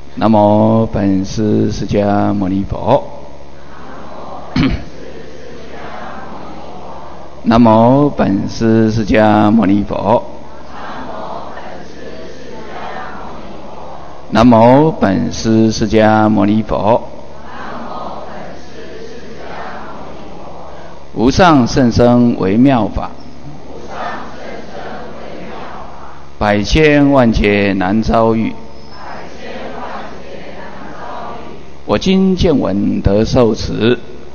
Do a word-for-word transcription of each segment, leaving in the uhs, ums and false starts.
南无本师释迦牟尼佛。南无本师释迦牟尼佛。南无本师释迦牟尼佛。无上甚深微妙法，百千万劫难遭遇。我今见闻得受持，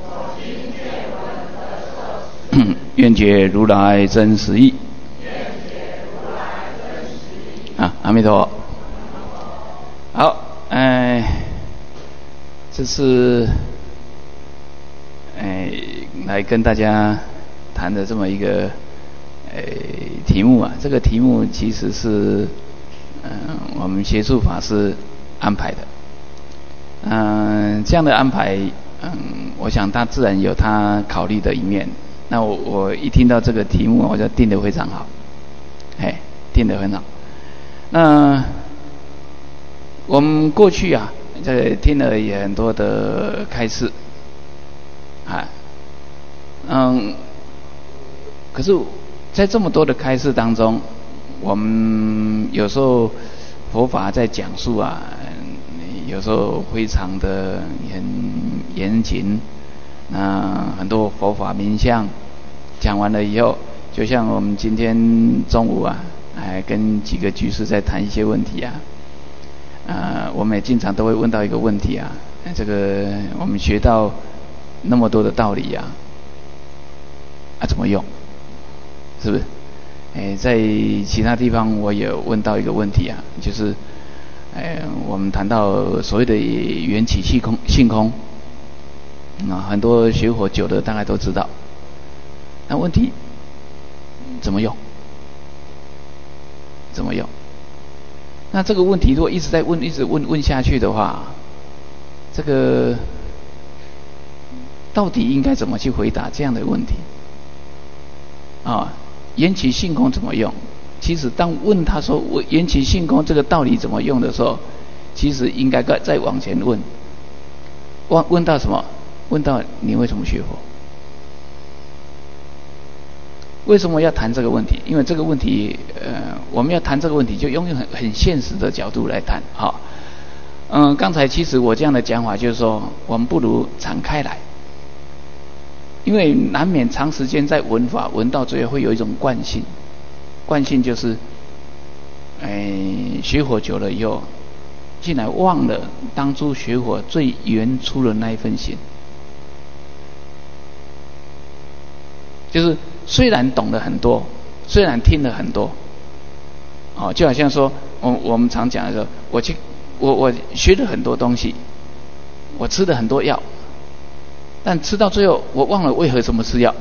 愿解如来真实义。啊，阿弥陀佛。好，哎、呃，这是哎、呃、来跟大家谈的这么一个哎、呃、题目啊。这个题目其实是嗯、呃、我们协助法师安排的。嗯、呃，这样的安排，嗯，我想他自然有他考虑的一面。那我我一听到这个题目，我就定得非常好，哎，定得很好。那我们过去啊，在听了也很多的开示，啊，嗯，可是，在这么多的开示当中，我们有时候佛法在讲述啊。有时候非常的很严谨，那很多佛法名相讲完了以后，就像我们今天中午啊，还跟几个居士在谈一些问题啊，呃，我们也经常都会问到一个问题啊，这个我们学到那么多的道理啊，啊怎么用？是不是？哎，在其他地方我也问到一个问题啊，就是。哎，我们谈到所谓的缘起性空，性空，啊，很多学佛久的大概都知道。那问题怎么用？怎么用？那这个问题如果一直在问，一直问问下去的话，这个到底应该怎么去回答这样的问题？啊，缘起性空怎么用？其实当问他说我缘起性空这个道理怎么用的时候，其实应该再往前问，问问到什么？问到你为什么学佛？为什么要谈这个问题？因为这个问题，呃，我们要谈这个问题，就用很很现实的角度来谈。好，嗯、呃，刚才其实我这样的讲法就是说，我们不如敞开来，因为难免长时间在闻法，闻到最后会有一种惯性。惯性就是，哎，学佛久了以后，竟然忘了当初学佛最原初的那一份心。就是虽然懂得很多，虽然听了很多，哦，就好像说，我我们常讲的说，我去，我我学了很多东西，我吃了很多药，但吃到最后，我忘了为何怎么吃药。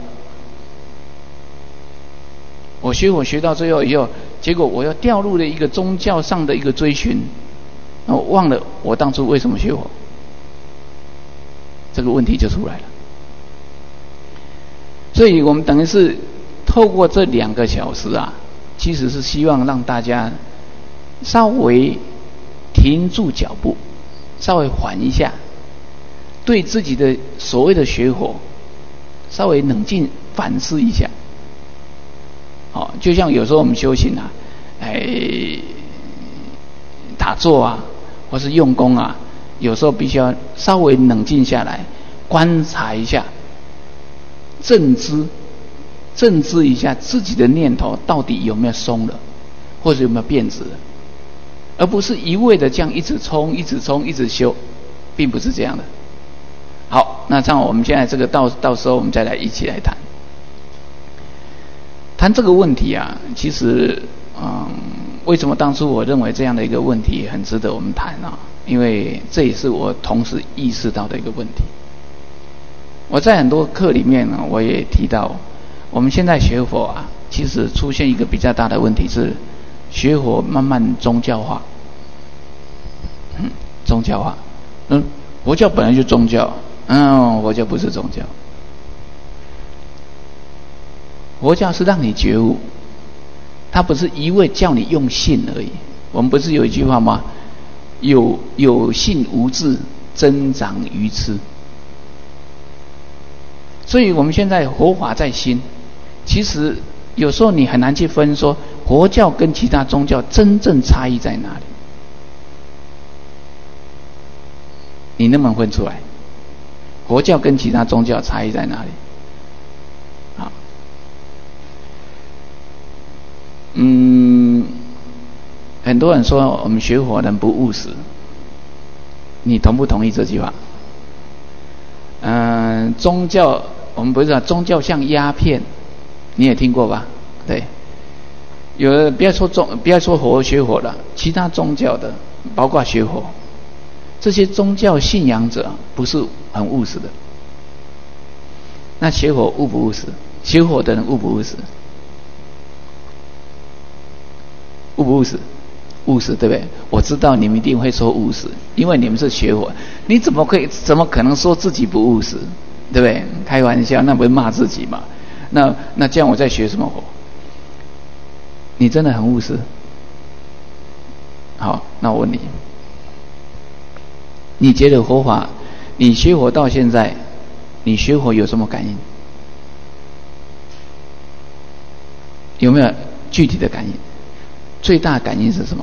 我学我学到最后以后，结果我又掉入了一个宗教上的一个追寻，那我忘了我当初为什么学佛，这个问题就出来了。所以我们等于是透过这两个小时啊，其实是希望让大家稍微停住脚步，稍微缓一下，对自己的所谓的学佛稍微冷静反思一下。哦，就像有时候我们修行啊，哎，打坐啊，或是用功啊，有时候必须要稍微冷静下来，观察一下，正知，正知一下自己的念头到底有没有松了，或者有没有变质了，而不是一味的这样一直冲、一直冲、一直修，并不是这样的。好，那这样我们现在这个到到时候我们再来一起来谈。谈这个问题啊，其实，嗯，为什么当初我认为这样的一个问题很值得我们谈啊？因为这也是我同时意识到的一个问题。我在很多课里面呢，我也提到，我们现在学佛啊，其实出现一个比较大的问题是，学佛慢慢宗教化。嗯，宗教化。嗯，佛教本来就宗教，嗯，佛教不是宗教。佛教是让你觉悟，它不是一味叫你用信而已。我们不是有一句话吗？ 有有信无智，增长愚痴。所以我们现在佛法在心，其实有时候你很难去分说佛教跟其他宗教真正差异在哪里，你能不能分出来？佛教跟其他宗教差异在哪里？好，嗯，很多人说我们学佛人不务实，你同不同意这句话？嗯、呃，宗教我们不是讲宗教像鸦片，你也听过吧？对，有的不要说宗，不要说佛学佛了，其他宗教的，包括学佛，这些宗教信仰者不是很务实的。那学佛务不务实？学佛的人务不务实？务不务实？务实，对不对？我知道你们一定会说务实，因为你们是学佛，你怎么可以怎么可能说自己不务实，对不对？开玩笑，那不是骂自己嘛？那那这样我在学什么佛？你真的很务实？好，那我问你，你觉得佛法，你学佛到现在，你学佛有什么感应？有没有具体的感应？最大感应是什么？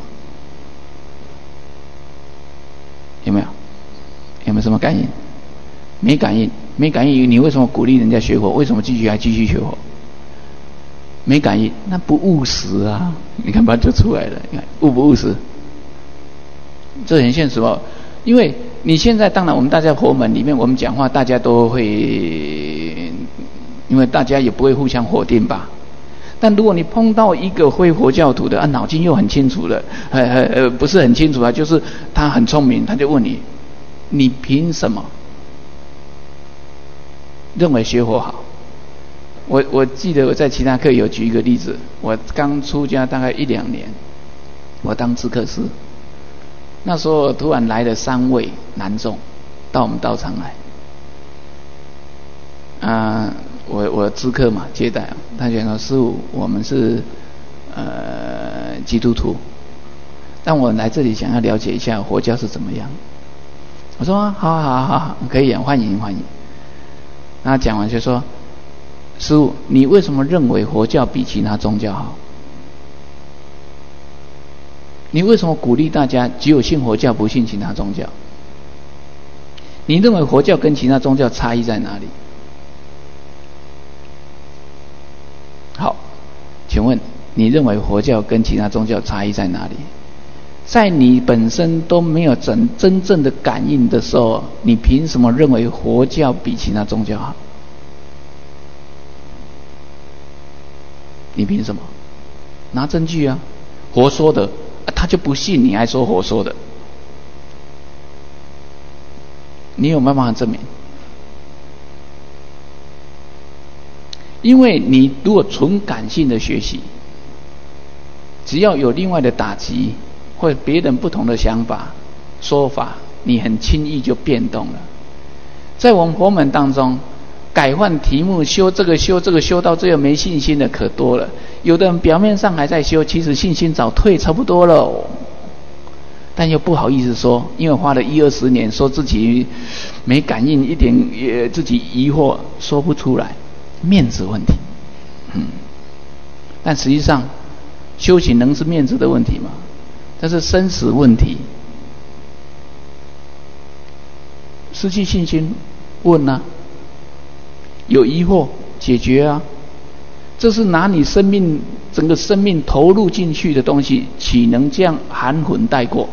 有没有？有没有什么感应？没感应，没感应，你为什么鼓励人家学佛？为什么继续还继续学佛？没感应，那不务实啊！你看吧，就出来了。你看务不务实？这很现实哦。因为你现在当然我们大家佛门里面，我们讲话大家都会，因为大家也不会互相否定吧。但如果你碰到一个非佛教徒的啊，脑筋又很清楚的，呃呃呃，不是很清楚啊，就是他很聪明，他就问你，你凭什么认为学佛好？我我记得我在其他课有举一个例子，我刚出家大概一两年，我当知客师，那时候突然来了三位男众到我们道场来，啊、呃。我我知客嘛，接待，他就说师父，我们是呃基督徒，但我来这里想要了解一下佛教是怎么样。我说好好好好，可以啊，欢迎欢迎。那讲完就说，师父，你为什么认为佛教比其他宗教好？你为什么鼓励大家只有信佛教不信其他宗教？你认为佛教跟其他宗教差异在哪里？好，请问你认为佛教跟其他宗教差异在哪里？在你本身都没有真真正的感应的时候，你凭什么认为佛教比其他宗教好？你凭什么？拿证据啊！佛说的，啊、他就不信，你还说佛说的，你有没有办法证明？因为你如果纯感性的学习，只要有另外的打击或别人不同的想法说法，你很轻易就变动了。在我们佛门当中，改换题目，修这个修这个修到最后没信心的可多了。有的人表面上还在修，其实信心早退差不多了，但又不好意思说，因为花了一二十年，说自己没感应，一点也自己疑惑说不出来。面子问题，嗯，但实际上修行能是面子的问题吗？这是生死问题。失去信心，问啊，有疑惑解决啊，这是拿你生命整个生命投入进去的东西，岂能这样含混带过？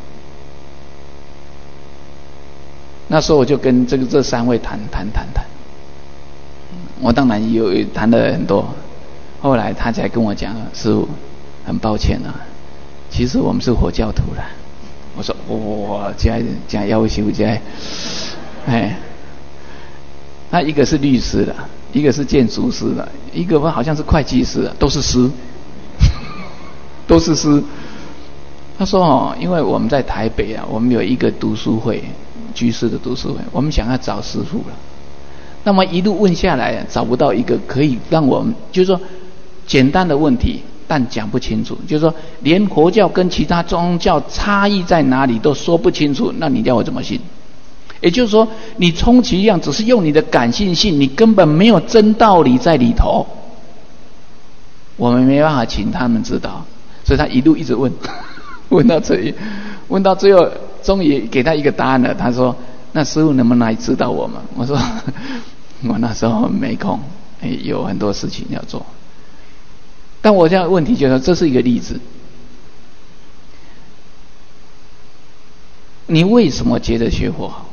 那时候我就跟这个这三位谈谈谈谈。我当然有谈了很多，后来他才跟我讲，师父，很抱歉啊，其实我们是佛教徒啦。我说哇，这这要求这，哎，那一个是律师的，一个是建筑师的，一个好像是会计师的，都是师，都是师。他说哦，因为我们在台北啊，我们有一个读书会，居士的读书会，我们想要找师父了。那么一路问下来，找不到一个可以让我们，就是说简单的问题， 但讲不清楚，就是说连佛教跟其他宗教差异在哪里都说不清楚，那你叫我怎么信？也就是说，你充其量只是用你的感性信，你根本没有真道理在里头。我们没办法请他们知道，所以他一路一直问，问到这里，问到最后，终于给他一个答案了。他说：“那师父能不能来指导我们？”我说：“我那时候没空，有很多事情要做。”但我这样的问题就是说，这是一个例子。你为什么觉得学佛好？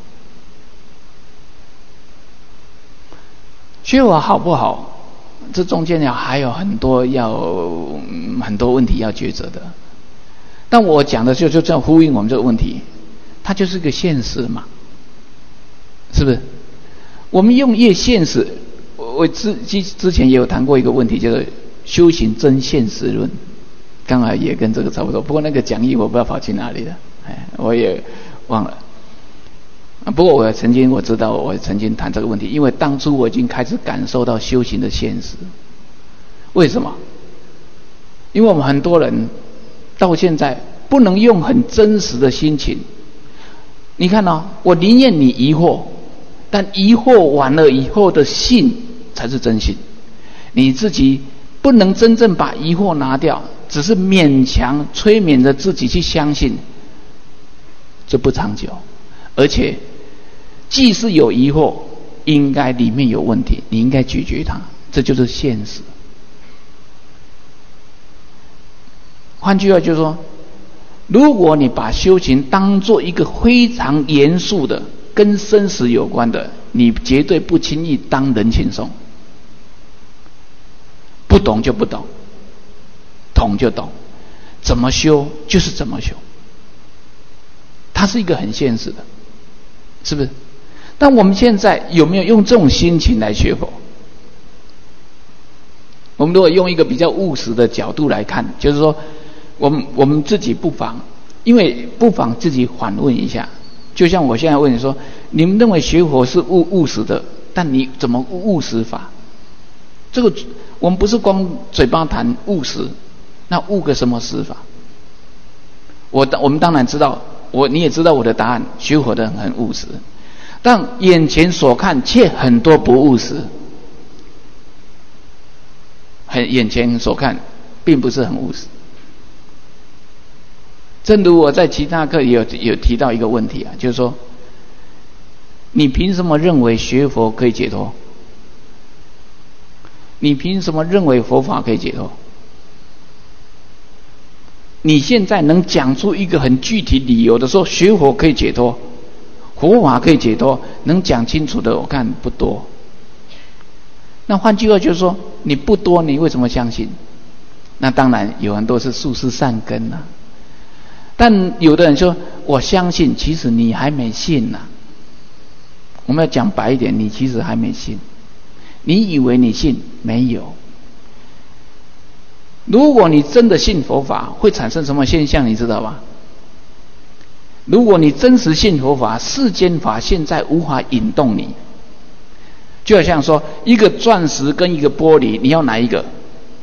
学佛好不好？这中间要还有很多要很多问题要抉择的。但我讲的就就这样呼应我们这个问题，它就是个现实嘛，是不是？我们用越现实，我之之之前也有谈过一个问题，就是修行真现实论，刚好也跟这个差不多。不过那个讲义我不知道跑去哪里了，哎，我也忘了。不过我曾经我知道，我曾经谈这个问题，因为当初我已经开始感受到修行的现实。为什么？因为我们很多人到现在不能用很真实的心情。你看哦，我宁愿你疑惑，但疑惑完了以后的信才是真信。你自己不能真正把疑惑拿掉，只是勉强催眠着自己去相信，这不长久。而且既是有疑惑，应该里面有问题，你应该解决它，这就是现实。换句话就是说，如果你把修行当作一个非常严肃的跟生死有关的，你绝对不轻易当人情送。不懂就不懂，懂就懂，怎么修就是怎么修，它是一个很现实的，是不是？但我们现在有没有用这种心情来学佛？我们如果用一个比较务实的角度来看，就是说我们我们自己不妨，因为不妨自己反问一下，就像我现在问你说，你们认为学佛是务务实的，但你怎么务实法？这个我们不是光嘴巴谈务实，那务个什么实法？我我们当然知道，我你也知道我的答案，学佛的人很务实，但眼前所看却很多不务实，很眼前所看并不是很务实。正如我在其他课也有有提到一个问题啊，就是说，你凭什么认为学佛可以解脱？你凭什么认为佛法可以解脱？你现在能讲出一个很具体理由的说学佛可以解脱，佛法可以解脱，能讲清楚的我看不多。那换句话就是说，你不多，你为什么相信？那当然有很多是树是善根啊。但有的人说我相信，其实你还没信呐、啊。我们要讲白一点，你其实还没信，你以为你信，没有。如果你真的信佛法，会产生什么现象你知道吗？如果你真实信佛法，世间法现在无法引动你。就好像说一个钻石跟一个玻璃，你要哪一个？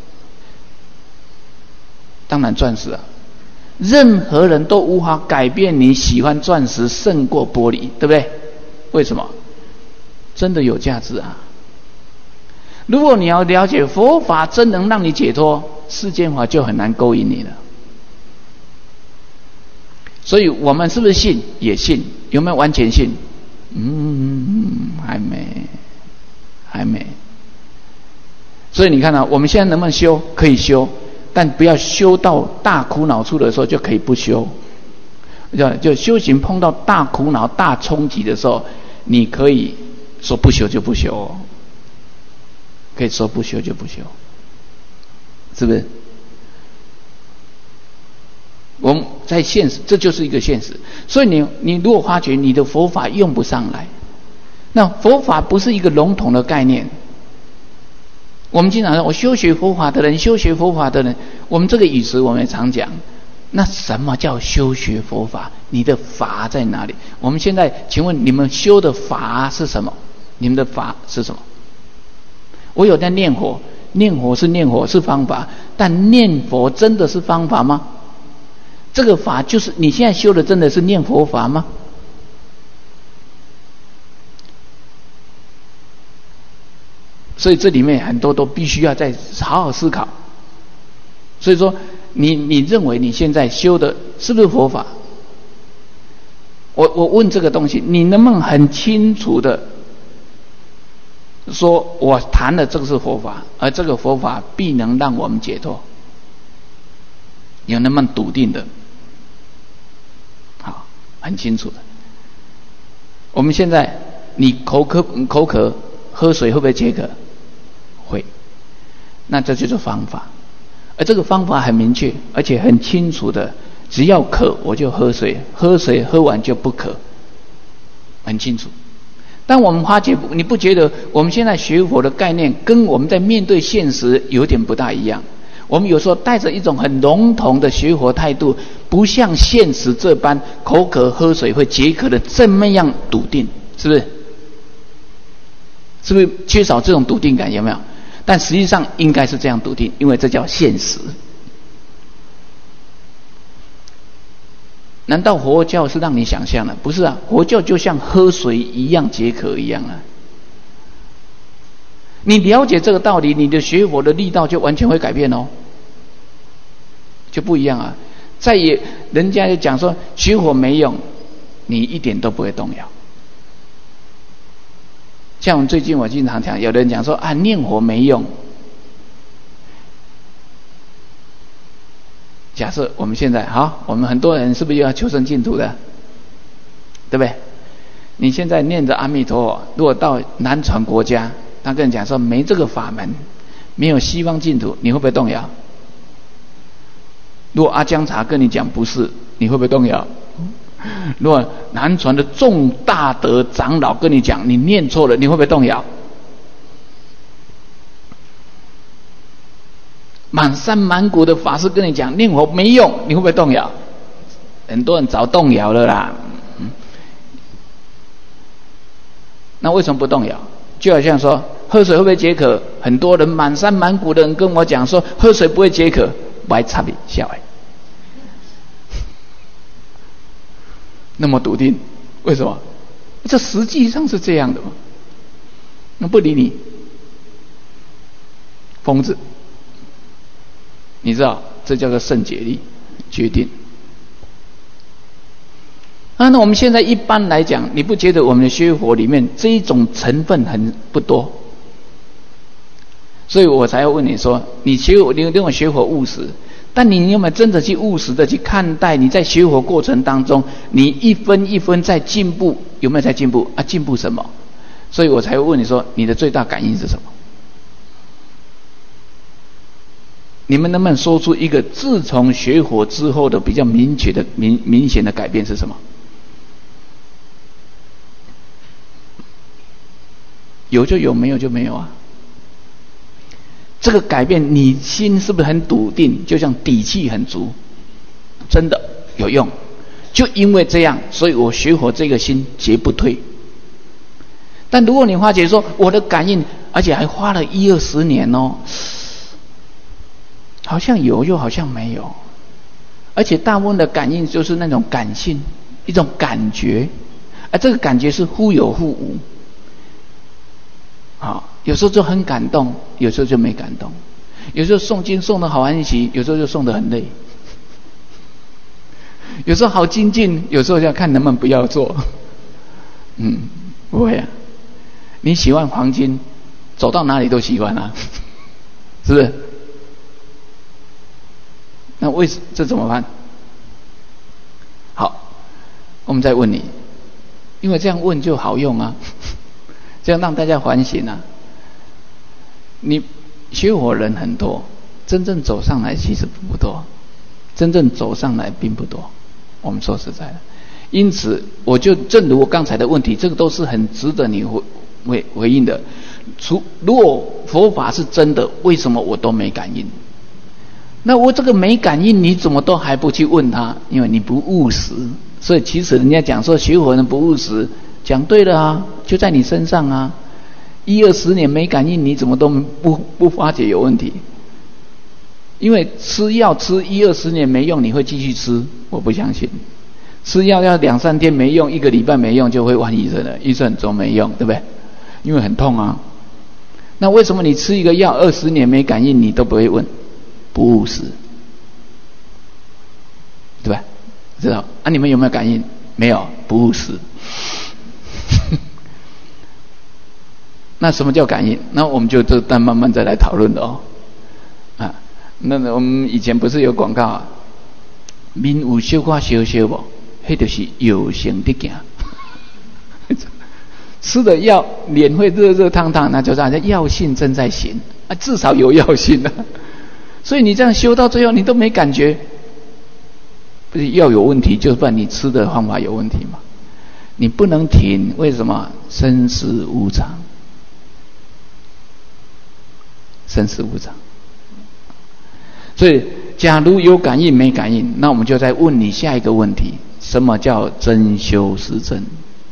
当然钻石啊。任何人都无法改变你喜欢钻石胜过玻璃，对不对？为什么？真的有价值啊。如果你要了解佛法真能让你解脱，世间法就很难勾引你了。所以我们是不是信？也信。有没有完全信？嗯，还没，还没。所以你看啊，我们现在能不能修？可以修，但不要修到大苦恼处的时候就可以不修。就就修行碰到大苦恼、大冲击的时候，你可以说不修就不修哦。可以说不修就不修，是不是？我们在现实，这就是一个现实。所以你你如果发觉你的佛法用不上来，那佛法不是一个笼统的概念。我们经常说，我修学佛法的人，修学佛法的人，我们这个语词我们也常讲。那什么叫修学佛法？你的法在哪里？我们现在请问你们修的法是什么？你们的法是什么？我有在念佛，念佛是念佛是方法， 但念佛真的是方法吗？这个法就是你现在修的真的是念佛法吗？所以这里面很多都必须要再好好思考。所以说你你认为你现在修的是不是佛法？我我问这个东西，你能不能很清楚的说我谈的这个是佛法，而这个佛法必能让我们解脱？有那么笃定的？好，很清楚的。我们现在你口渴口渴喝水会不会解渴？会。那这就是方法，而这个方法很明确，而且很清楚的，只要渴我就喝水，喝水喝完就不渴，很清楚。但我们发觉，你不觉得我们现在学佛的概念跟我们在面对现实有点不大一样？我们有时候带着一种很笼统的学佛态度，不像现实这般口渴喝水会解渴的这么样笃定，是不是？是不是缺少这种笃定感？有没有？但实际上应该是这样笃定，因为这叫现实。难道佛教是让你想象的？不是啊，佛教就像喝水一样解渴一样啊。你了解这个道理，你的学佛的力道就完全会改变哦，就不一样啊。再也人家就讲说学佛没用，你一点都不会动摇。像我们最近我经常讲，有人讲说啊念佛没用。假设我们现在好，我们很多人是不是要求生净土的？对不对？你现在念着阿弥陀佛，如果到南传国家，他跟你讲说没这个法门，没有西方净土，你会不会动摇？如果阿姜查跟你讲不是，你会不会动摇？如果南传的众大德长老跟你讲你念错了，你会不会动摇？满山满谷的法师跟你讲念佛没用，你会不会动摇？很多人早动摇了啦。嗯、那为什么不动摇？就好像说喝水会不会解渴？很多人满山满谷的人跟我讲说喝水不会解渴，我还插你笑哎。那么笃定，为什么？这实际上是这样的嘛？那不理你，疯子。你知道，这叫做圣解力决定。啊，那我们现在一般来讲，你不觉得我们的学佛里面这一种成分很不多？所以我才要问你说，你学你认为学佛务实，但你有没有真的去务实的去看待你在学佛过程当中，你一分一分在进步，有没有在进步啊？进步什么？所以我才会问你说，你的最大感应是什么？你们能不能说出一个自从学佛之后的比较明确的明明显的改变是什么？有就有，没有就没有啊。这个改变，你心是不是很笃定？就像底气很足，真的有用。就因为这样，所以我学佛这个心绝不退。但如果你发觉说我的感应，而且还花了一二十年哦，好像有又好像没有，而且大部分的感应就是那种感性，一种感觉，而这个感觉是忽有忽无。好，有时候就很感动，有时候就没感动，有时候诵经诵得好欢喜，有时候就诵得很累，有时候好精进，有时候要看能不能不要做。嗯，不会啊，你喜欢黄金，走到哪里都喜欢啊，是不是？那为什这怎么办？好，我们再问你，因为这样问就好用啊。这样让大家反省啊！你学佛人很多，真正走上来其实不多，真正走上来并不多。我们说实在的，因此我就正如我刚才的问题，这个都是很值得你回回回应的。除如果佛法是真的，为什么我都没感应？那我这个没感应，你怎么都还不去问他？因为你不务实。所以其实人家讲说学佛人不务实，讲对了啊，就在你身上啊。一二十年没感应，你怎么都不不发觉有问题？ 因为吃药吃一二十年没用，你会继续吃？我不相信。吃药要两三天没用，一个礼拜没用，就会问医生了。医生总没用，对不对？因为很痛啊。那为什么你吃一个药二十年没感应，你都不会问？不务实，对吧？知道啊？你们有没有感应？没有，不务实。那什么叫感应？那我们就这单慢慢再来讨论的哦。啊，那我们以前不是有广告啊？面有小可烧烧无，那就是药性的行。吃的药脸会热热烫烫，那就是药性正在行啊，至少有药性啊。所以你这样修到最后，你都没感觉，不是药有问题，就是不然你吃的方法有问题嘛。你不能停，为什么？生死无常。生死无常，所以假如有感应没感应，那我们就再问你下一个问题：什么叫真修实证？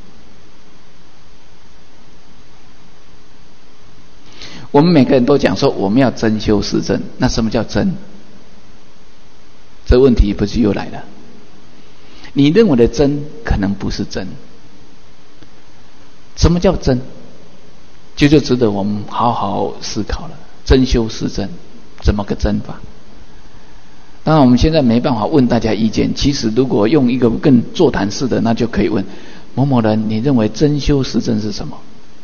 我们每个人都讲说我们要真修实证，那什么叫真？这问题不是又来了？你认为的真可能不是真。什么叫真？这就值得我们好好思考了。真修实证，怎么个真法？当然我们现在没办法问大家意见，其实如果用一个更座谈式的，那就可以问某某人，你认为真修实证是什么？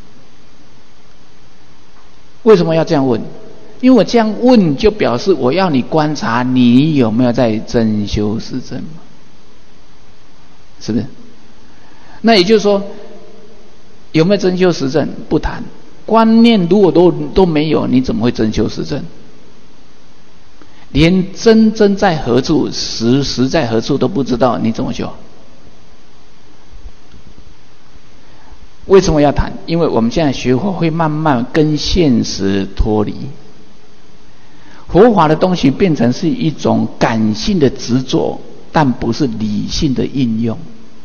为什么要这样问？因为我这样问就表示我要你观察你有没有在真修实证嘛，是不是？那也就是说有没有真修实证不谈，观念如果都都没有，你怎么会真修实证？连真真在何处，实实在何处都不知道，你怎么修？为什么要谈？因为我们现在学佛会慢慢跟现实脱离，佛法的东西变成是一种感性的执着，但不是理性的应用，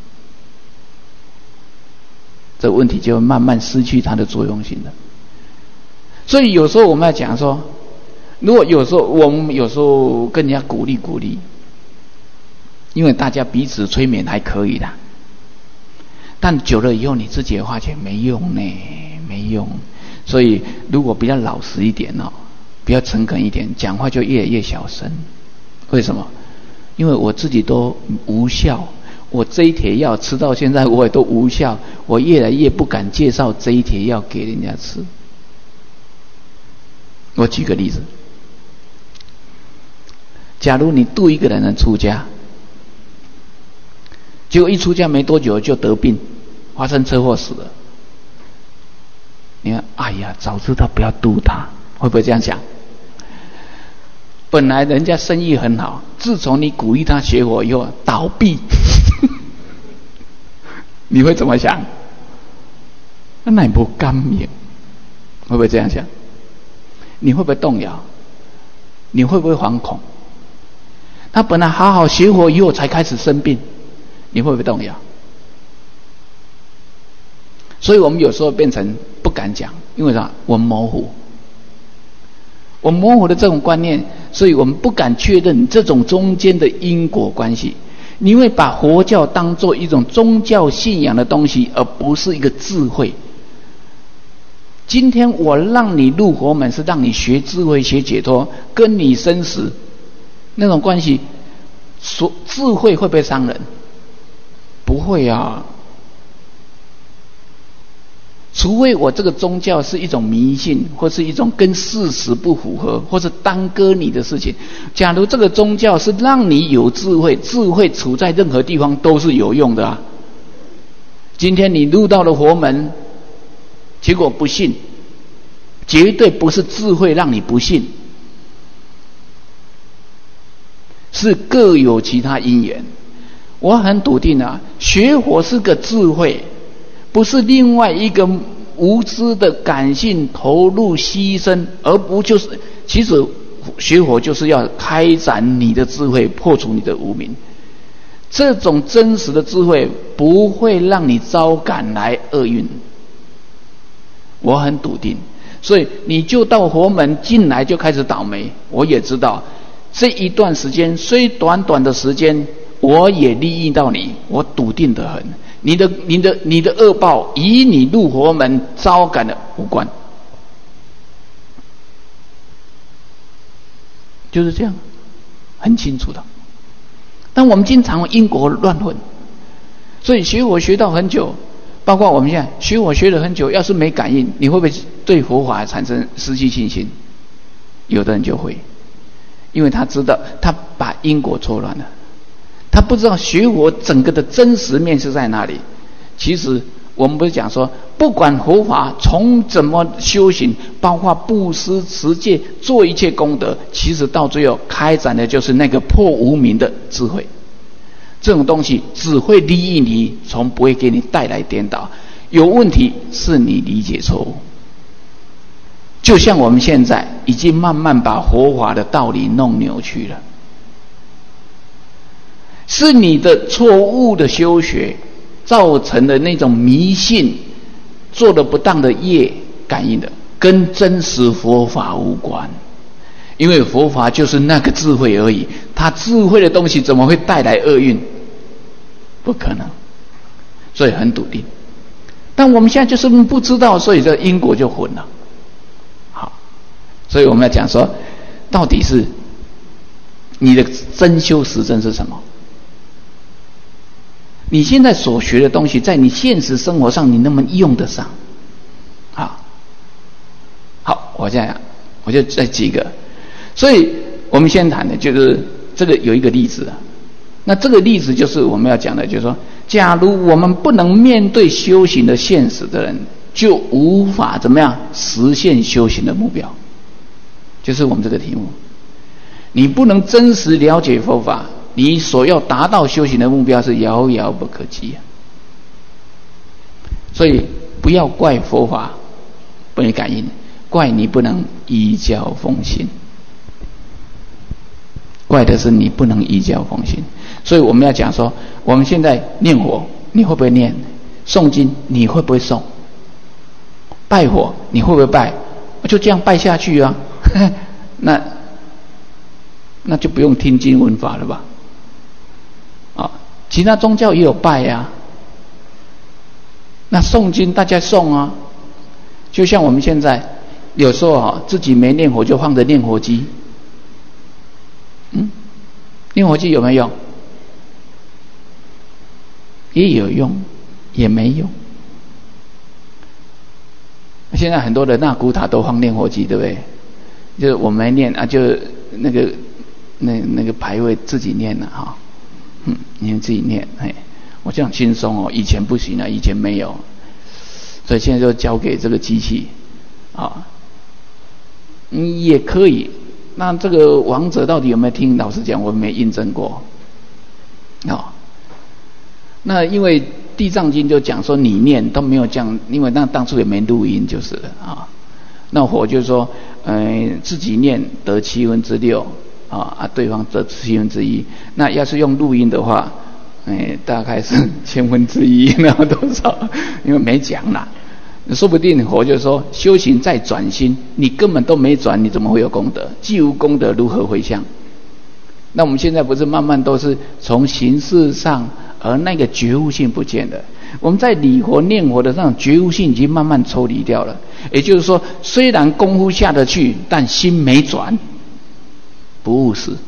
这问题就会慢慢失去它的作用性了。所以有时候我们要讲说，如果有时候我们有时候跟人家鼓励鼓励，因为大家彼此催眠还可以的，但久了以后你自己也发觉没用呢，没用。所以如果比较老实一点哦，比较诚恳一点，讲话就越来越小声。为什么？因为我自己都无效，我这一帖药吃到现在我也都无效，我越来越不敢介绍这一帖药给人家吃。我举个例子，假如你度一个人能出家，结果一出家没多久就得病，发生车祸死了，你看，哎呀，早知道不要度他，会不会这样想？本来人家生意很好，自从你鼓励他学佛以后倒闭，你会怎么想？那你不甘愿，会不会这样想？你会不会动摇？你会不会惶恐？他本来好好学佛以后才开始生病，你会不会动摇？所以我们有时候变成不敢讲，因为啥？我们模糊，我们模糊的这种观念，所以我们不敢确认这种中间的因果关系。你会把佛教当作一种宗教信仰的东西，而不是一个智慧。今天我让你入佛门，是让你学智慧、学解脱，跟你生死那种关系，所智慧会不会伤人？不会啊。除非我这个宗教是一种迷信，或是一种跟事实不符合，或是耽搁你的事情。假如这个宗教是让你有智慧，智慧处在任何地方都是有用的啊。今天你入到了佛门，结果不信，绝对不是智慧让你不信，是各有其他因缘。我很笃定啊，学佛是个智慧，不是另外一个无知的感性投入牺牲，而不就是其实学佛就是要开展你的智慧，破除你的无明。这种真实的智慧不会让你招感来厄运，我很笃定。所以你就到佛门进来就开始倒霉，我也知道这一段时间虽短短的时间，我也利益到你，我笃定得很。你的、你的、你的恶报与你入佛门招感的无关，就是这样，很清楚的。但我们经常因果乱混，所以学佛学到很久，包括我们现在学佛学了很久，要是没感应，你会不会对佛法产生失去信心？有的人就会，因为他知道他把因果错乱了，他不知道学佛整个的真实面是在哪里。其实我们不是讲说，不管佛法从怎么修行，包括布施、持戒、做一切功德，其实到最后开展的就是那个破无明的智慧。这种东西只会利益你，从不会给你带来颠倒。有问题是你理解错误。就像我们现在已经慢慢把佛法的道理弄扭曲了，是你的错误的修学造成的那种迷信，做了不当的业感应的，跟真实佛法无关。因为佛法就是那个智慧而已，它智慧的东西怎么会带来厄运？不可能，所以很笃定。但我们现在就是不知道，所以这因果就混了。好，所以我们要讲说，到底是你的真修实证是什么？你现在所学的东西，在你现实生活上，你能不能用得上？好，好，我这样，我就再举一个。所以我们先谈的就是这个有一个例子啊。那这个例子就是我们要讲的，就是说，假如我们不能面对修行的现实的人，就无法怎么样实现修行的目标。就是我们这个题目，你不能真实了解佛法，你所要达到修行的目标是遥遥不可及啊。所以不要怪佛法不能感应，怪你不能依教奉行。怪的是你不能依教奉行。所以我们要讲说，我们现在念佛，你会不会念？诵经你会不会诵？拜佛你会不会拜？就这样拜下去啊。那那就不用听经闻法了吧？啊，其他宗教也有拜啊。那诵经大家诵啊，就像我们现在有时候啊，自己没念佛就放着念佛机。嗯，念佛机有没有用？也有用，也没用。现在很多的纳古塔都放念佛机，对不对？就是我们念啊，就那个那那个牌位自己念了哈，嗯，你们自己念，嘿，我这样轻松哦，以前不行啊，以前没有，所以现在就交给这个机器啊，你也可以。那这个王者到底有没有听？老实讲，我没印证过。哦，那因为《地藏经》就讲说你念都没有这样，因为那当初也没录音就是了啊。那我就说，呃，自己念得七分之六啊，啊，对方得七分之一。那要是用录音的话，哎，大概是千分之一，那多少？因为没讲啦。说不定我就说修行再转心，你根本都没转，你怎么会有功德？既无功德，如何回向？那我们现在不是慢慢都是从形式上，而那个觉悟性不见了。我们在礼佛念佛的那种觉悟性已经慢慢抽离掉了。也就是说，虽然功夫下得去，但心没转，不务实，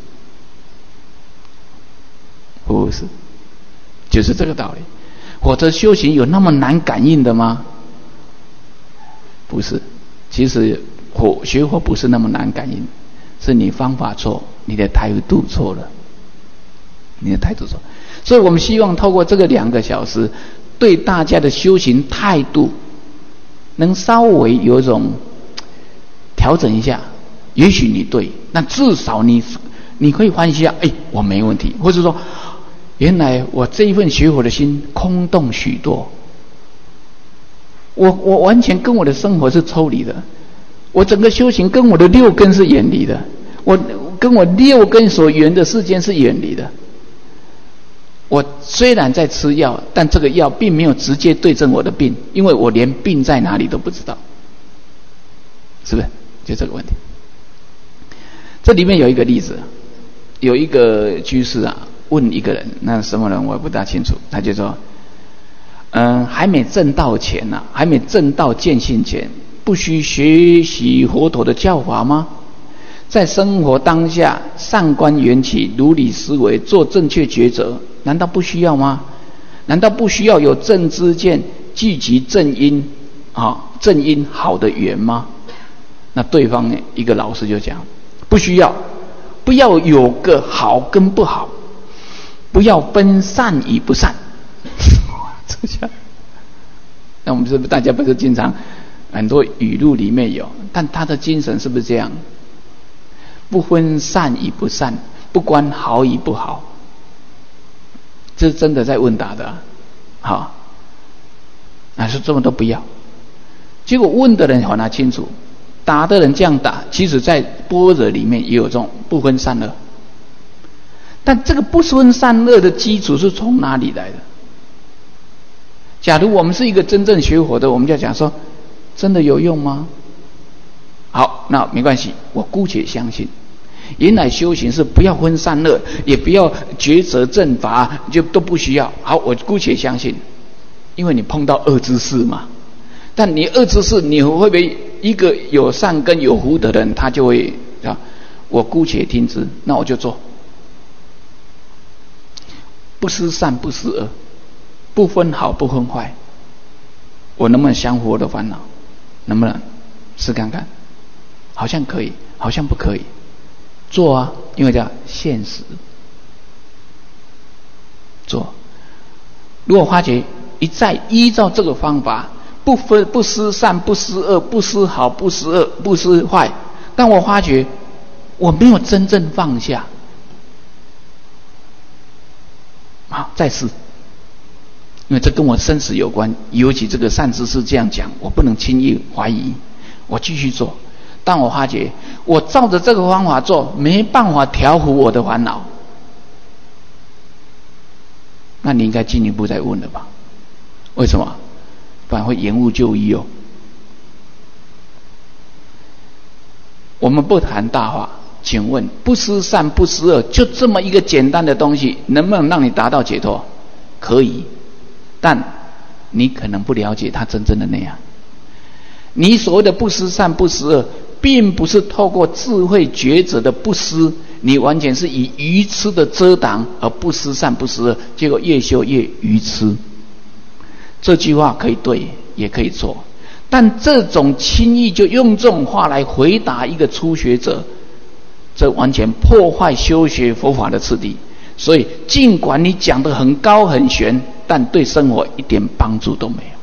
不务实，就是这个道理。否则修行有那么难感应的吗？不是，其实佛学佛不是那么难感应，是你方法错，你的态度错了，你的态度错。所以我们希望透过这个两个小时，对大家的修行态度能稍微有一种调整一下。也许你对，那至少你你可以欢喜啊，哎，我没问题，或者说原来我这一份学佛的心空洞许多。我我完全跟我的生活是抽离的，我整个修行跟我的六根是远离的，我跟我六根所缘的世间是远离的。我虽然在吃药，但这个药并没有直接对症我的病，因为我连病在哪里都不知道，是不是？就这个问题。这里面有一个例子， 有一个居士啊，问一个人，那什么人我也不大清楚，他就说，嗯、呃，还没证道前呐、啊，还没证道见性前，不需学习佛陀的教法吗？在生活当下，上观缘起，如理思维，做正确抉择，难道不需要吗？难道不需要有正知见，聚集正因啊，正因好的缘吗？那对方呢，一个老师就讲，不需要，不要有个好跟不好，不要分善与不善。这下，那我们是不是大家不是经常很多语录里面有，但他的精神是不是这样？不分善与不善，不关好与不好，这是真的在问答的啊，好，那说这么都不要。结果问的人很难清楚，答的人这样答，其实在般若里面也有这种不分善恶，但这个不分善恶的基础是从哪里来的？假如我们是一个真正学佛的，我们就讲说，真的有用吗？好，那没关系，我姑且相信，原来修行是不要分善恶，也不要抉择正法，就都不需要。好，我姑且相信，因为你碰到恶知识嘛。但你恶知识，你会不会一个有善根有福的人，他就会啊，我姑且听之，那我就做，不思善不思恶，不分好不分坏，我能不能降服我的烦恼？能不能试看看？好像可以，好像不可以。做啊，因为叫现实。做，如果发觉一再依照这个方法，不分不思善不思恶，不思好不思恶，不思坏，但我发觉我没有真正放下，好，再试。因为这跟我生死有关，尤其这个善知识这样讲，我不能轻易怀疑，我继续做。但我发觉我照着这个方法做，没办法调伏我的烦恼，那你应该进一步再问了吧？为什么？不然会延误就医哦。我们不谈大话，请问不思善不思恶，就这么一个简单的东西，能不能让你达到解脱？可以，但你可能不了解它真正的内涵。你所谓的不思善不思恶，并不是透过智慧抉择的不思，你完全是以愚痴的遮挡而不思善不思恶，结果越修越愚痴。这句话可以对，也可以错，但这种轻易就用这种话来回答一个初学者，这完全破坏修学佛法的次第。所以尽管你讲得很高很玄，但对生活一点帮助都没有。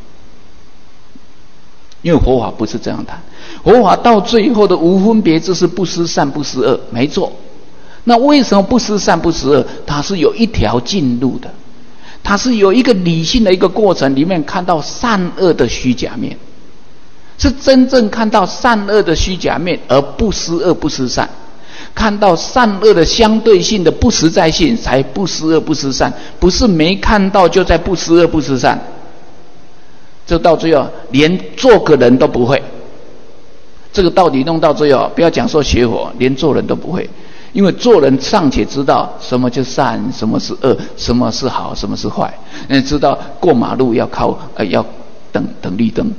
因为佛法不是这样谈，佛法到最后的无分别智是不思善不思恶，没错。那为什么不思善不思恶？它是有一条进路的，它是有一个理性的一个过程，里面看到善恶的虚假面，是真正看到善恶的虚假面，而不思恶不思善，看到善恶的相对性的不实在性，才不思恶不思善，不是没看到就在不思恶不思善。这到最后连做个人都不会，这个道理弄到最后，不要讲说学佛，连做人都不会。因为做人尚且知道什么是善，什么是恶，什么是好，什么是坏，你知道过马路要靠呃要等等绿灯，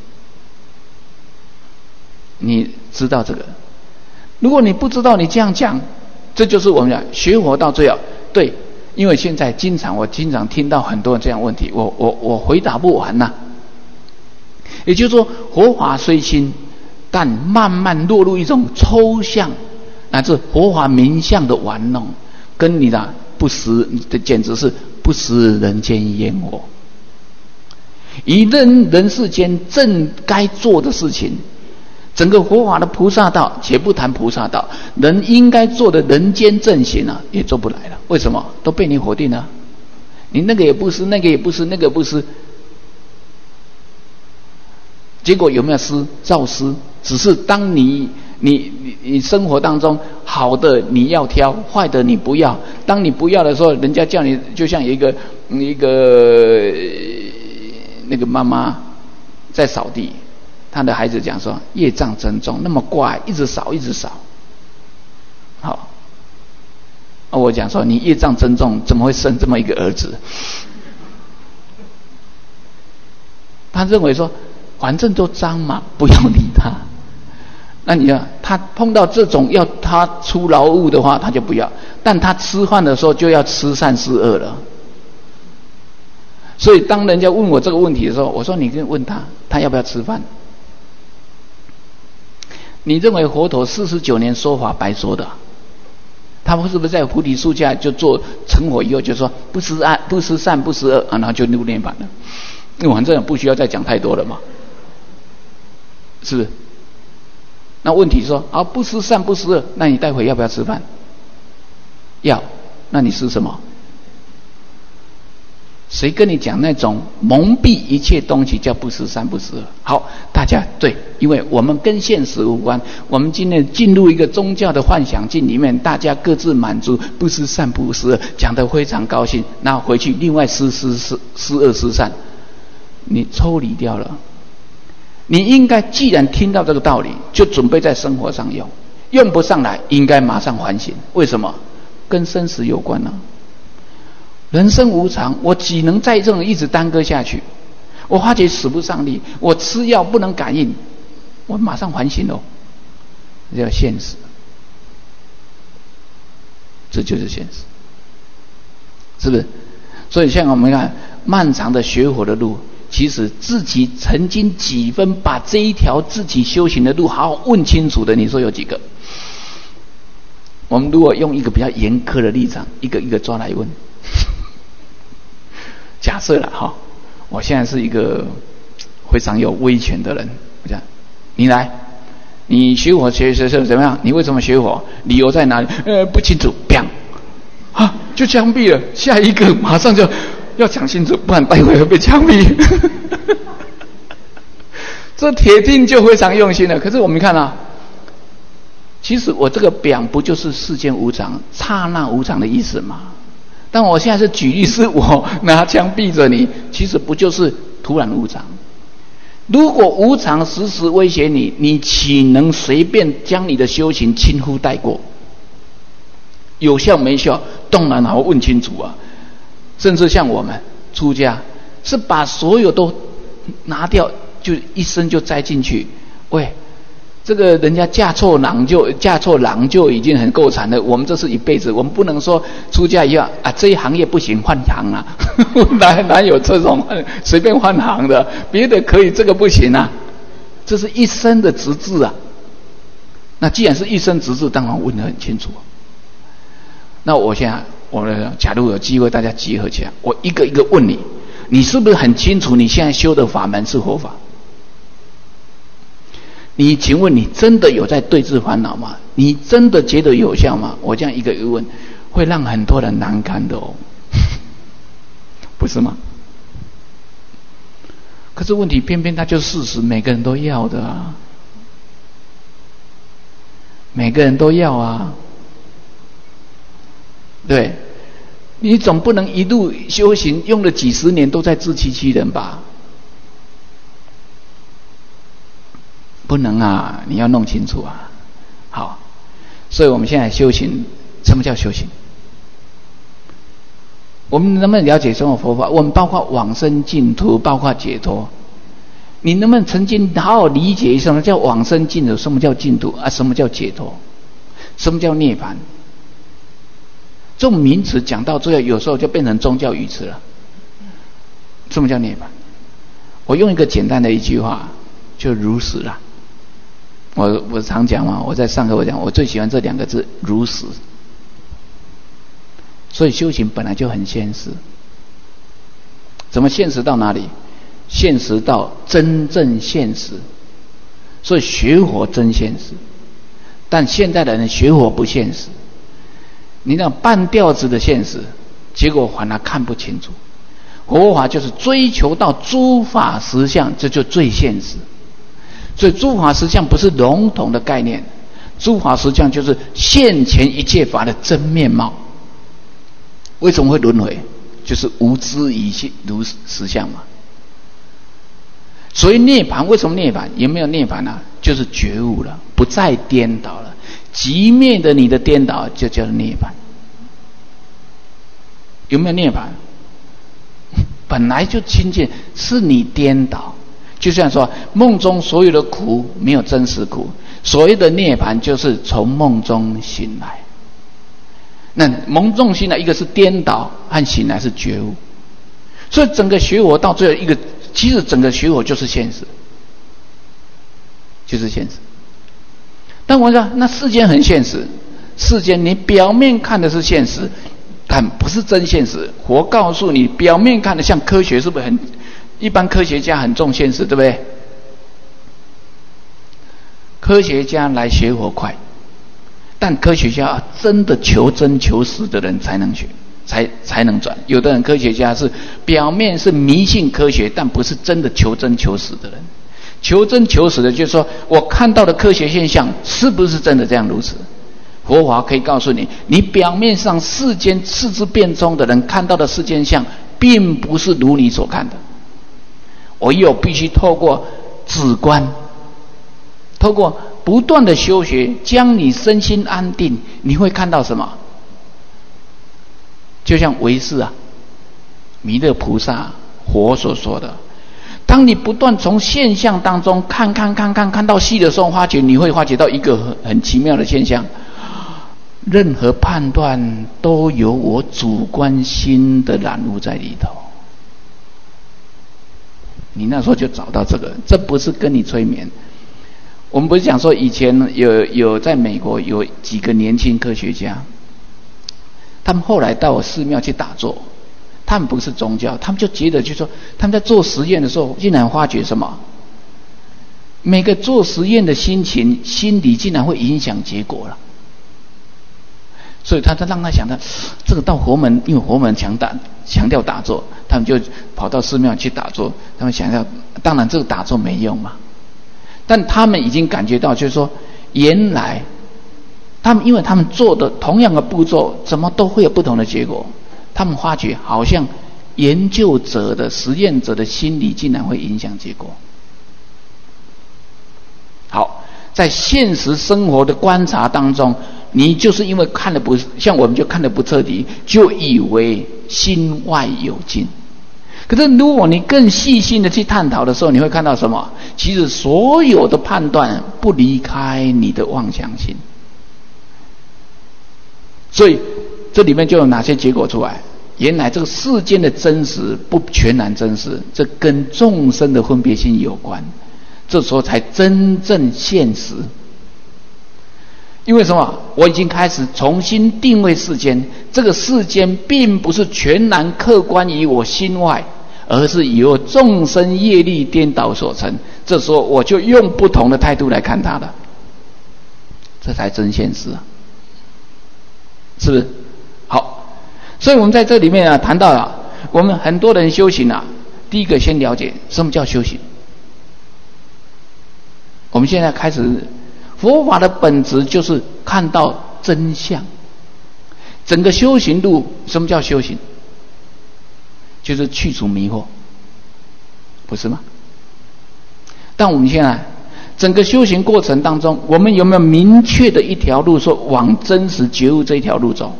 你知道这个。如果你不知道，你这样讲，这就是我们讲学佛到最后对。因为现在经常我经常听到很多人这样问题，我我我回答不完呐、啊。也就是说，佛法虽轻，但慢慢落入一种抽象乃至佛法名相的玩弄，跟你的不食，简直是不食人间烟火。以人人世间正该做的事情，整个佛法的菩萨道，且不谈菩萨道，人应该做的人间正行啊，也做不来了。为什么？都被你否定了。你那个也不是，那个也不是，那个也不是。结果有没有失？照失。只是当你你你你生活当中好的你要挑，坏的你不要。当你不要的时候，人家叫你，就像一个一个那个妈妈在扫地，他的孩子讲说业障真重，那么怪，一直扫一直扫。好， 啊，我讲说你业障真重，怎么会生这么一个儿子？他认为说，反正都脏嘛，不要理他。那你看，他碰到这种要他出劳务的话，他就不要。但他吃饭的时候就要吃善事恶了。所以当人家问我这个问题的时候，我说你跟问他，他要不要吃饭？你认为佛陀四十九年说法白说的？他们是不是在菩提树下就做成佛以后就说不思爱、不思善、不思恶啊，然后就入涅槃了？因为反正不需要再讲太多了嘛，是不是？那问题说啊，不思善不思恶，那你待会要不要吃饭？要，那你吃什么？谁跟你讲那种蒙蔽一切东西叫不思善不思恶？好，大家对，因为我们跟现实无关，我们今天进入一个宗教的幻想境里面，大家各自满足，不思善不思恶，讲得非常高兴，那回去另外思思思思恶思善，你抽离掉了。你应该既然听到这个道理，就准备在生活上用，用不上来应该马上反省。为什么？跟生死有关呢、啊？人生无常，我岂能再这种一直耽搁下去？我发觉使不上力，我吃药不能感应，我马上反省喽。这叫现实，这就是现实，是不是？所以像我们看漫长的学佛的路，其实自己曾经几分把这一条自己修行的路好好问清楚的，你说有几个？我们如果用一个比较严苛的立场，一个一个抓来问。假设了哈，我现在是一个非常有威权的人，我讲你来，你学佛学学学怎么样？你为什么学佛？理由在哪里？呃，不清楚，砰，啊，就枪毙了。下一个马上就要讲清楚，不然待会会被枪毙。这铁定就非常用心了。可是我们看啊，其实我这个表不就是世间无常、刹那无常的意思吗？但我现在是举例，是我拿枪逼着你，其实不就是突然无常？如果无常时时威胁你，你岂能随便将你的修行轻忽带过？有效没效，当然好问清楚啊！甚至像我们出家，是把所有都拿掉，就一生就栽进去。喂，这个人家嫁错郎就嫁错郎就已经很够惨了，我们这是一辈子，我们不能说出家以后啊，这一行业不行换行啊，哪哪有这种随便换行的？别的可以，这个不行啊，这是一生的职志啊。那既然是一生职志，当然问得很清楚。那我现在，我们假如有机会，大家集合起来，我一个一个问你，你是不是很清楚你现在修的法门是佛法？你请问你真的有在对治烦恼吗？你真的觉得有效吗？我这样一个一个问，会让很多人难堪的哦，不是吗？可是问题偏偏它就是事实，每个人都要的啊，每个人都要啊，对，你总不能一路修行用了几十年都在自欺欺人吧？不能啊，你要弄清楚啊。好，所以我们现在修行，什么叫修行？我们能不能了解这种佛法？我们包括往生净土，包括解脱。你能不能曾经好好理解什么叫往生净土，什么叫净土啊？什么叫解脱？什么叫涅槃？这种名词讲到最后，有时候就变成宗教语词了。什么叫涅槃？我用一个简单的一句话，就如实了。我我常讲嘛，我在上课我讲，我最喜欢这两个字，如实。所以修行本来就很现实，怎么现实到哪里？现实到真正现实。所以学佛真现实，但现在的人学佛不现实。你那半吊子的现实，结果反而看不清楚。佛法就是追求到诸法实相，这就最现实。所以诸法实相不是笼统的概念，诸法实相就是现前一切法的真面貌。为什么会轮回？就是无知一切如实相嘛。所以涅槃，为什么涅槃？有没有涅槃啊？就是觉悟了，不再颠倒了。即灭的你的颠倒，就叫涅槃。 有没有涅槃？本来就清净，是你颠倒。就像说梦中所有的苦没有真实苦，所谓的涅槃就是从梦中醒来。那梦中醒来，一个是颠倒，和醒来是觉悟。所以整个学佛到最后一个，其实整个学佛就是现实，就是现实。但我说，那世间很现实，世间你表面看的是现实，但不是真现实。佛告诉你，表面看的像科学，是不是很？一般科学家很重现实，对不对？科学家来学佛快，但科学家真的求真求实的人才能学，才才能转。有的人科学家是表面是迷信科学，但不是真的求真求实的人。求真求实的，就是说我看到的科学现象是不是真的这样如此？佛法可以告诉你，你表面上世间四肢变通的人看到的世间相，并不是如你所看的。唯有必须透过止观，透过不断的修学，将你身心安定，你会看到什么？就像唯识啊，弥勒菩萨佛所说的，当你不断从现象当中看看看看看到细的时候，发觉你会发觉到一个很很奇妙的现象，任何判断都有我主观心的染污在里头。你那时候就找到这个，这不是跟你催眠。我们不是讲说以前有有在美国有几个年轻科学家，他们后来到我寺庙去打坐，他们不是宗教，他们就觉得就说他们在做实验的时候，竟然发觉什么？每个做实验的心情、心理竟然会影响结果了。所以他他让他想到，这个到佛门，因为佛门强打强调打坐，他们就跑到寺庙去打坐。他们想要，当然这个打坐没用嘛，但他们已经感觉到，就是说，原来他们因为他们做的同样的步骤，怎么都会有不同的结果。他们发觉，好像研究者的实验者的心理竟然会影响结果。好，在现实生活的观察当中，你就是因为看得不像我们就看得不彻底，就以为心外有境。可是如果你更细心的去探讨的时候，你会看到什么？其实所有的判断不离开你的妄想心。所以这里面就有哪些结果出来？原来这个世间的真实不全然真实，这跟众生的分别心有关。这时候才真正现实。因为什么？我已经开始重新定位世间，这个世间并不是全然客观于我心外，而是由众生业力颠倒所成。这时候我就用不同的态度来看它了，这才真现实啊，是不是？好，所以我们在这里面啊谈到了，我们很多人修行啊，第一个先了解什么叫修行。我们现在开始。佛法的本质就是看到真相。整个修行路，什么叫修行？就是去除迷惑，不是吗？但我们现在整个修行过程当中，我们有没有明确的一条路，说往真实觉悟这一条路走？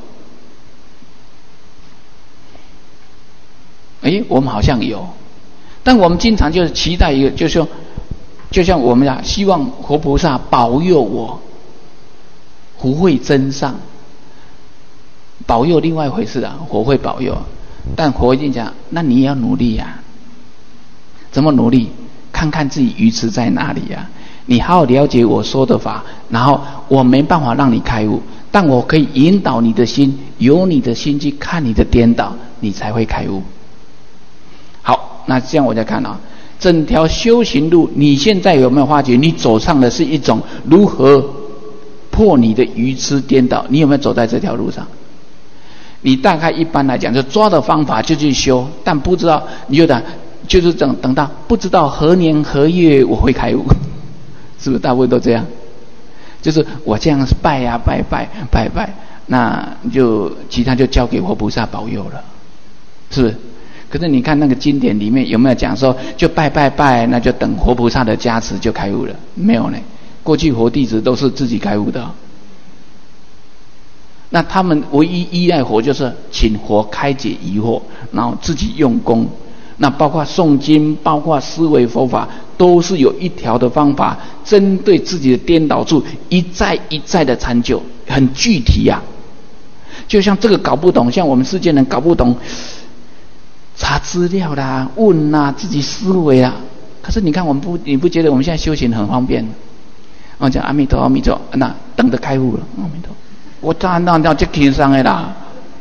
哎，我们好像有，但我们经常就是期待一个，就是说。就像我们啊，希望活菩萨保佑我福慧增上，保佑另外一回事啊，佛会保佑，但佛一定讲，那你也要努力呀、啊。怎么努力？看看自己愚痴在哪里呀、啊？你好好了解我说的法，然后我没办法让你开悟，但我可以引导你的心，由你的心去看你的颠倒，你才会开悟。好，那这样我再看啊。整条修行路，你现在有没有发觉，你走上的是一种如何破你的愚痴颠倒？你有没有走在这条路上？你大概一般来讲，就抓的方法就去修，但不知道你就等，就是等等到不知道何年何月我会开悟，是不是大部分都这样？就是我这样拜呀、啊、拜拜拜拜，那就其他就交给活菩萨保佑了，是不是？可是你看那个经典里面有没有讲说，就拜拜拜，那就等活菩萨的加持就开悟了？没有呢。过去活弟子都是自己开悟的， 那他们唯一依赖佛，就是请佛开解疑惑，然后自己用功。那包括诵经，包括思维佛法，都是有一条的方法，针对自己的颠倒处，一再一再的参究，很具体啊。就像这个搞不懂，像我们世间人搞不懂，查资料啦，问啦，自己思维啦。可是你看，我们不，你不觉得我们现在修行很方便？我讲阿弥陀，阿弥陀，那等着开悟了，阿弥陀。我当然当然这轻松的啦。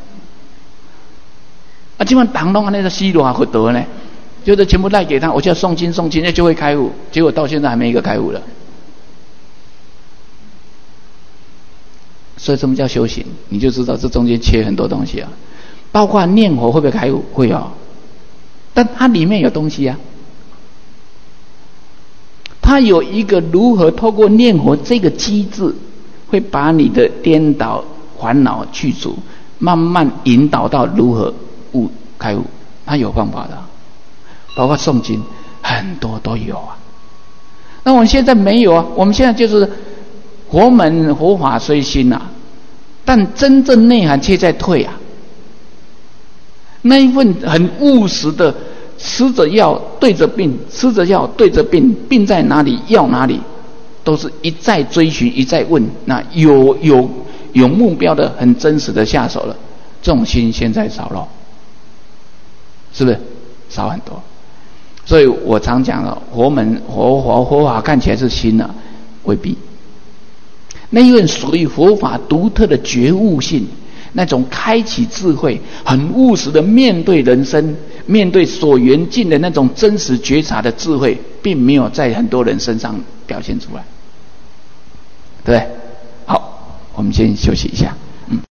啊，基本上党弄那个西罗啊，会得呢，就是全部赖给他，我就要诵经诵经，那就会开悟。结果到现在还没一个开悟了。所以什么叫修行？你就知道这中间缺很多东西啊。包括念佛会不会开悟？会哦，但它里面有东西啊。它有一个如何透过念佛这个机制，会把你的颠倒烦恼去除，慢慢引导到如何悟开悟，它有方法的。包括诵经，很多都有啊。那我们现在没有啊，我们现在就是佛门佛法虽新啊，但真正内涵却在退啊。那一份很务实的，吃着药对着病，吃着药对着病，病在哪里，药哪里，都是一再追寻，一再问。那有有有目标的，很真实的下手了，这种心现在少了，是不是少很多？所以我常讲了，佛门佛佛佛法看起来是新的，未必。那一份属于佛法独特的觉悟性，那种开启智慧，很务实的面对人生，面对所缘境的那种真实觉察的智慧，并没有在很多人身上表现出来，对不对？好，我们先休息一下。